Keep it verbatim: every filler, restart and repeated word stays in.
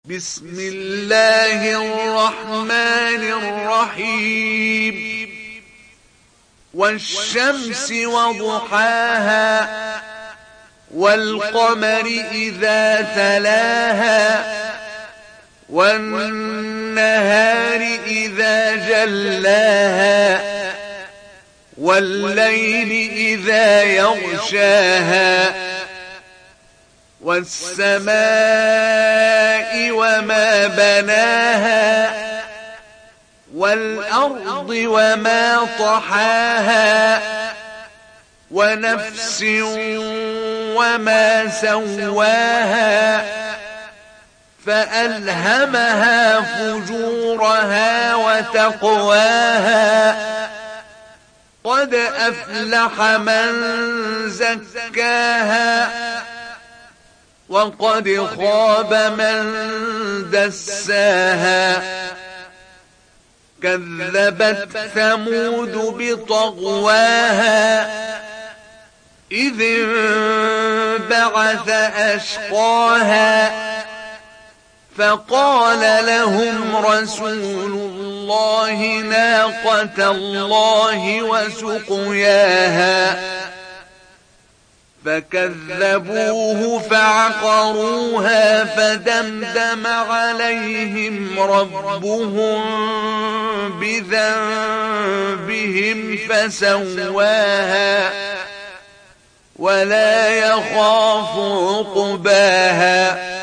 بسم الله الرحمن الرحيم والشمس وضحاها والقمر إذا تلاها والنهار إذا جلاها والليل إذا يغشاها والسماء وما بناها والأرض وما طحاها ونفس وما سواها فألهمها فجورها وتقواها قد أفلح من زكاها وقد خاب من دساها كذبت ثمود بطغواها إذ انبعث أشقاها فقال لهم رسول الله ناقة الله وسقياها فكذبوه فعقروها فدمدم عليهم ربهم بذنبهم فسواها ولا يخاف عقباها